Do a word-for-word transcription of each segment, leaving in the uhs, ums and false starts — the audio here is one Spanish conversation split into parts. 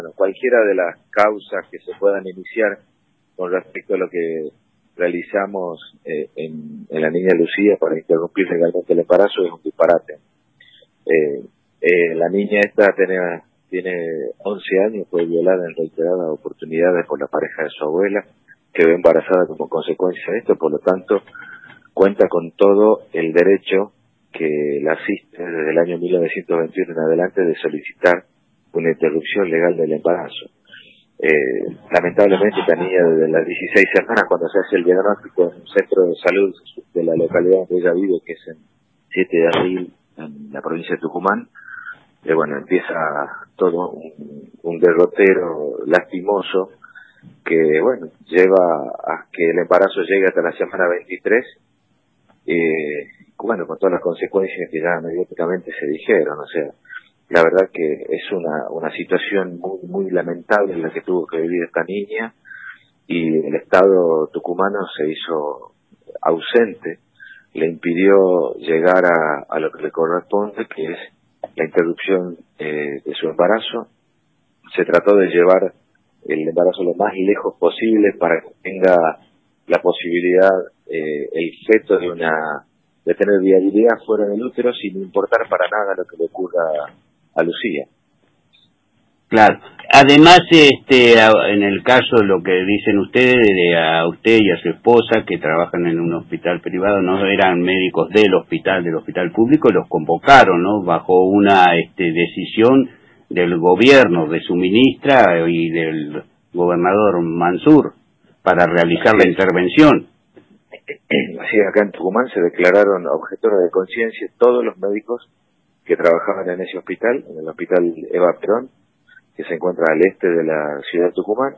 Bueno, cualquiera de las causas que se puedan iniciar con respecto a lo que realizamos eh, en, en la niña Lucía para interrumpir legalmente el embarazo es un disparate. Eh, eh, la niña esta tiene, tiene once años, fue violada en reiteradas oportunidades por la pareja de su abuela, quedó embarazada como consecuencia de esto, por lo tanto cuenta con todo el derecho que la asiste desde el año mil novecientos veintiuno en adelante de solicitar una interrupción legal del embarazo. Eh, lamentablemente esta niña desde las dieciséis semanas, cuando se hace el diagnóstico en un centro de salud de la localidad donde ella vive, que es en siete de abril, en la provincia de Tucumán, eh, bueno, empieza todo un, un derrotero lastimoso que, bueno, lleva a que el embarazo llegue hasta la semana veintitrés, eh, bueno, con todas las consecuencias que ya mediáticamente se dijeron. O sea, la verdad que es una, una situación muy, muy lamentable en la que tuvo que vivir esta niña, y el Estado tucumano se hizo ausente, le impidió llegar a, a lo que le corresponde, que es la interrupción eh, de su embarazo. Se trató de llevar el embarazo lo más lejos posible para que tenga la posibilidad eh, el feto de una de tener viabilidad fuera del útero, sin importar para nada lo que le ocurra a Lucía. Claro. Además, este, en el caso de lo que dicen ustedes, de a usted y a su esposa que trabajan en un hospital privado, no eran médicos del hospital, del hospital público, los convocaron, ¿no? Bajo una este, decisión del gobierno, de su ministra y del gobernador Mansur, para realizar la intervención. Así es, acá en Tucumán se declararon objetores de conciencia todos los médicos que trabajaban en ese hospital, en el hospital Eva Perón, que se encuentra al este de la ciudad de Tucumán.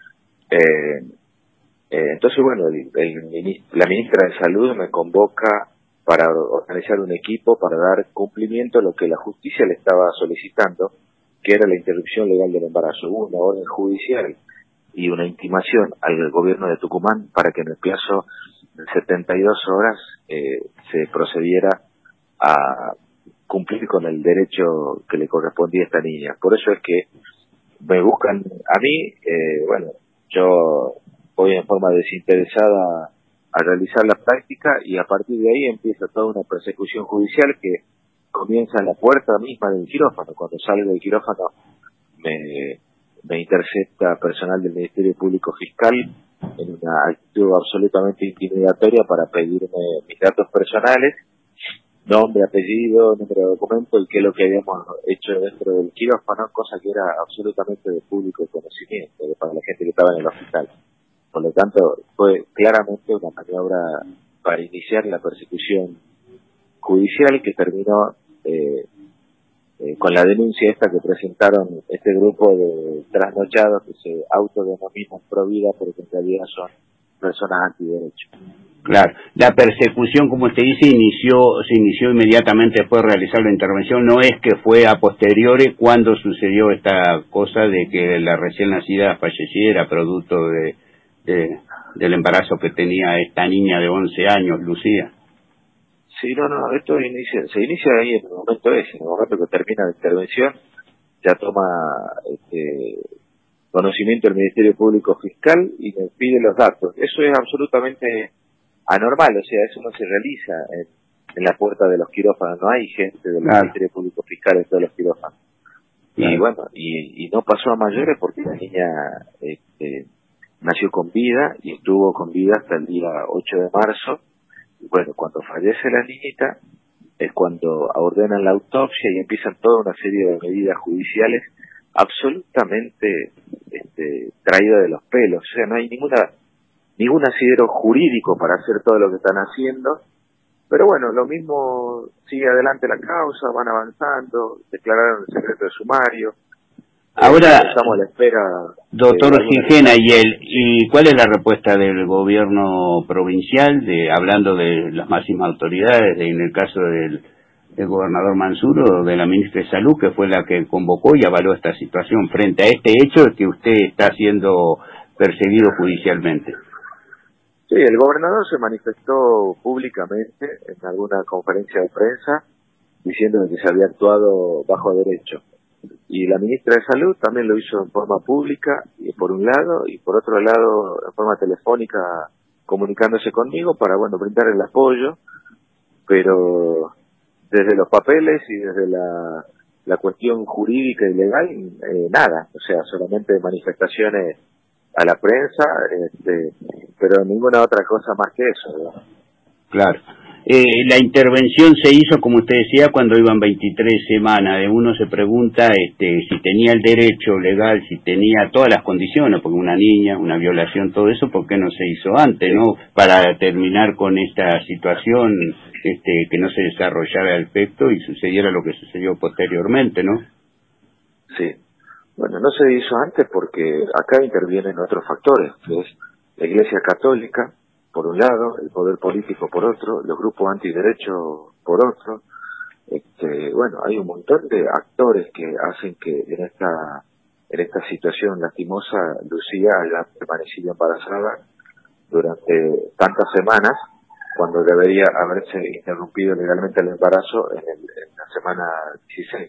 Eh, eh, entonces, bueno, el, el, la ministra de Salud me convoca para organizar un equipo para dar cumplimiento a lo que la justicia le estaba solicitando, que era la interrupción legal del embarazo. Hubo una orden judicial y una intimación al gobierno de Tucumán para que en el plazo de setenta y dos horas eh, se procediera a cumplir con el derecho que le correspondía a esta niña. Por eso es que me buscan a mí, eh, bueno, yo voy en forma desinteresada a realizar la práctica, y a partir de ahí empieza toda una persecución judicial que comienza en la puerta misma del quirófano. Cuando salgo del quirófano me, me intercepta personal del Ministerio Público Fiscal en una actitud absolutamente intimidatoria para pedirme mis datos personales, nombre, apellido, número de documento y qué es lo que habíamos hecho dentro del quirófano, cosa que era absolutamente de público conocimiento para la gente que estaba en el hospital. Por lo tanto, fue claramente una maniobra para iniciar la persecución judicial, que terminó eh, eh, con la denuncia esta que presentaron este grupo de trasnochados que se autodenominan pro vida, pero que en realidad son personas antiderecho. Claro, la persecución, como usted dice, inició, se inició inmediatamente después de realizar la intervención. No es que fue a posteriori cuando sucedió esta cosa de que la recién nacida falleciera producto de, de del embarazo que tenía esta niña de once años, Lucía. Sí, no, no, esto inicia, se inicia ahí en el momento ese, en el momento que termina la intervención, ya toma este, conocimiento del Ministerio Público Fiscal y me pide los datos. Eso es absolutamente anormal, o sea, eso no se realiza en, en la puerta de los quirófanos, no hay gente del claro. Ministerio Público Fiscal en todos los quirófanos. Claro. Y bueno, y, y no pasó a mayores porque la niña este, nació con vida y estuvo con vida hasta el día ocho de marzo. Y bueno, cuando fallece la niñita es cuando ordenan la autopsia y empiezan toda una serie de medidas judiciales absolutamente este, traídas de los pelos. O sea, no hay ninguna ningún asidero jurídico para hacer todo lo que están haciendo, pero bueno, lo mismo sigue adelante la causa, van avanzando, declararon el secreto de sumario. Ahora eh, estamos a la espera. Doctor Gingena, ¿y el y cuál es la respuesta del gobierno provincial, de hablando de las máximas autoridades, de, en el caso del, del gobernador Mansur o de la ministra de Salud, que fue la que convocó y avaló esta situación frente a este hecho de que usted está siendo perseguido judicialmente? Sí, el gobernador se manifestó públicamente en alguna conferencia de prensa diciendo que se había actuado bajo derecho. Y la ministra de Salud también lo hizo en forma pública, y por un lado, y por otro lado, en forma telefónica, comunicándose conmigo para, bueno, brindar el apoyo, pero desde los papeles y desde la, la cuestión jurídica y legal, eh, nada, o sea, solamente manifestaciones a la prensa, este, pero ninguna otra cosa más que eso, ¿no? Claro. Eh, la intervención se hizo, como usted decía, cuando iban veintitrés semanas. Uno se pregunta este, si tenía el derecho legal, si tenía todas las condiciones, porque una niña, una violación, todo eso, ¿por qué no se hizo antes, no? Para terminar con esta situación, este, que no se desarrollara el efecto y sucediera lo que sucedió posteriormente, ¿no? Sí. Bueno, no se hizo antes porque acá intervienen otros factores, que es la Iglesia Católica, por un lado, el poder político por otro, los grupos antiderechos por otro. Este, bueno, hay un montón de actores que hacen que en esta en esta situación lastimosa Lucía haya permanecido embarazada durante tantas semanas, cuando debería haberse interrumpido legalmente el embarazo en, el, en la semana dieciséis.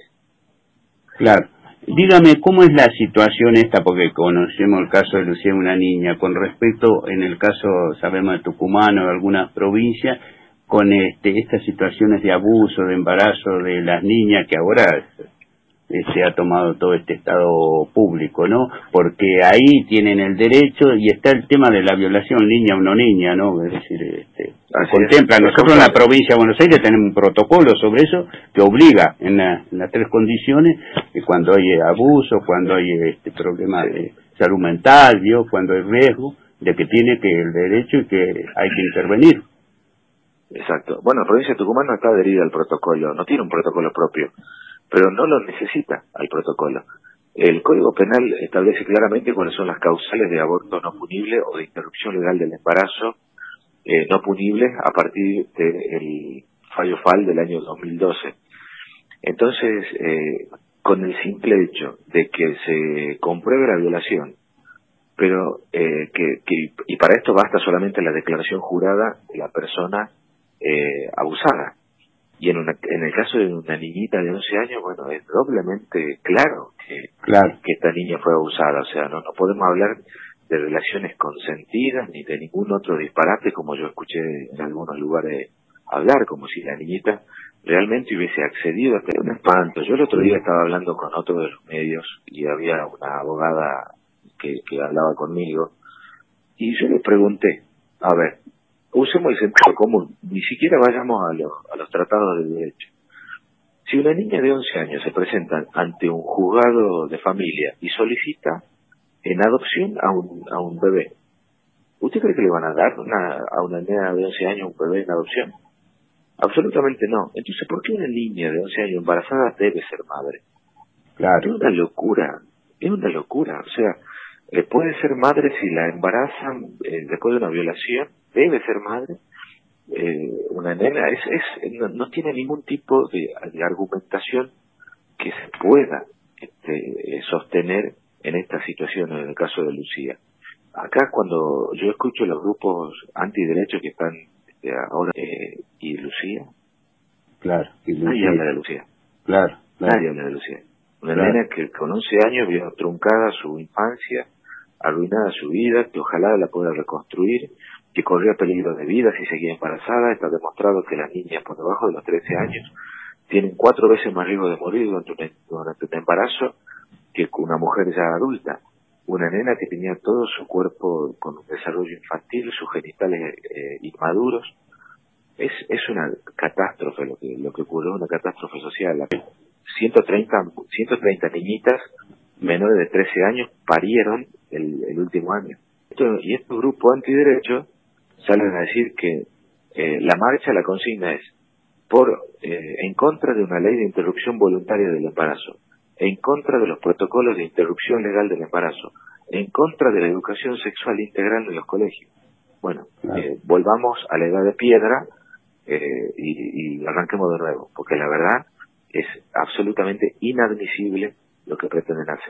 Claro. Dígame, ¿cómo es la situación esta? Porque conocemos el caso de Lucía, una niña, con respecto, en el caso, sabemos, de Tucumán o de algunas provincias, con este, estas situaciones de abuso, de embarazo de las niñas, que ahora eh, se ha tomado todo este estado público, ¿no? Porque ahí tienen el derecho y está el tema de la violación niña o no niña, ¿no? Es decir, este, contempla. Nosotros en la provincia de Buenos Aires tenemos un protocolo sobre eso que obliga en, la, en las tres condiciones, que cuando hay abuso, cuando hay este problema de salud mental, ¿vio? Cuando hay riesgo, de que tiene que el derecho y que hay que intervenir. Exacto. Bueno, la provincia de Tucumán no está adherida al protocolo, no tiene un protocolo propio, pero no lo necesita al protocolo. El Código Penal establece claramente cuáles son las causales de aborto no punible o de interrupción legal del embarazo eh, no punible a partir del fallo F A L del año dos mil doce. Entonces, eh, con el simple hecho de que se compruebe la violación, pero eh, que, que y para esto basta solamente la declaración jurada de la persona eh, abusada, y en, una, en el caso de una niñita de once años, bueno, es doblemente claro que, claro. que esta niña fue abusada. O sea, no, no podemos hablar de relaciones consentidas ni de ningún otro disparate, como yo escuché en algunos lugares hablar, como si la niñita realmente hubiese accedido a tener un espanto. Yo el otro día estaba hablando con otro de los medios y había una abogada que, que hablaba conmigo, y yo le pregunté, a ver, usemos el sentido común, ni siquiera vayamos a los, a los tratados de derecho. Si una niña de once años se presenta ante un juzgado de familia y solicita en adopción a un, a un bebé, ¿usted cree que le van a dar una, a una niña de once años un bebé en adopción? Absolutamente no. Entonces, ¿por qué una niña de once años embarazada debe ser madre? Claro. Es una locura, es una locura. O sea, eh, puede ser madre si la embarazan eh, después de una violación, debe ser madre. Eh, una nena es, es no, no tiene ningún tipo de, de argumentación que se pueda este, eh, sostener en esta situación, en el caso de Lucía. Acá cuando yo escucho los grupos antiderechos que están este, ahora eh, y Lucía, claro, y Lucía. Nadie habla de Lucía. Claro, claro. Nadie habla de Lucía. Una Claro. nena que con once años vio truncada su infancia, arruinada su vida, que ojalá la pueda reconstruir, que corría peligro de vida si seguía embarazada. Está demostrado que las niñas por debajo de los trece años tienen cuatro veces más riesgo de morir durante un, durante un embarazo que una mujer ya adulta. Una nena que tenía todo su cuerpo con un desarrollo infantil, sus genitales eh, inmaduros. Es, es una catástrofe lo que, lo que ocurrió, una catástrofe social. ciento treinta, ciento treinta niñitas menores de trece años parieron el, el último año. Esto, y estos grupos antiderechos salen a decir que eh, la marcha, la consigna es por eh, en contra de una ley de interrupción voluntaria del embarazo, en contra de los protocolos de interrupción legal del embarazo, en contra de la educación sexual integral en los colegios. Bueno, eh, volvamos a la edad de piedra eh, y, y arranquemos de nuevo, porque la verdad es absolutamente inadmisible lo que pretenden hacer.